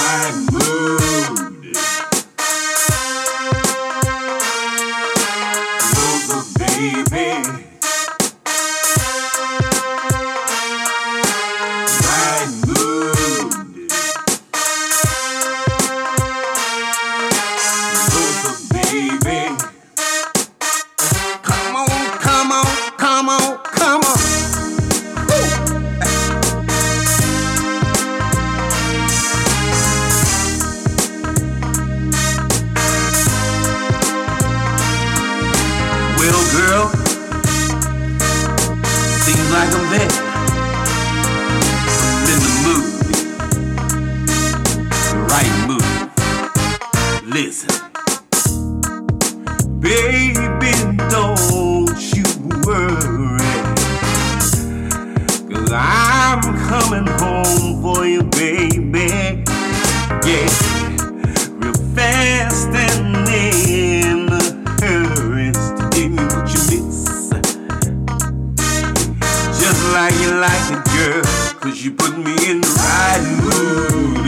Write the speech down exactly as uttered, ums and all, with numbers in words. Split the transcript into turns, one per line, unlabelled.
right mood. Look, baby. Right mood. Look, baby. Come on, come on, come on, come on. Well, girl, seems like I'm there. I'm in the mood, the right mood. Listen, baby, don't you worry, 'cause I'm coming home for you, baby. Yeah, real fast and in a hurry. Give me what you miss, just like you like it, girl, 'cause you put me in the right mood.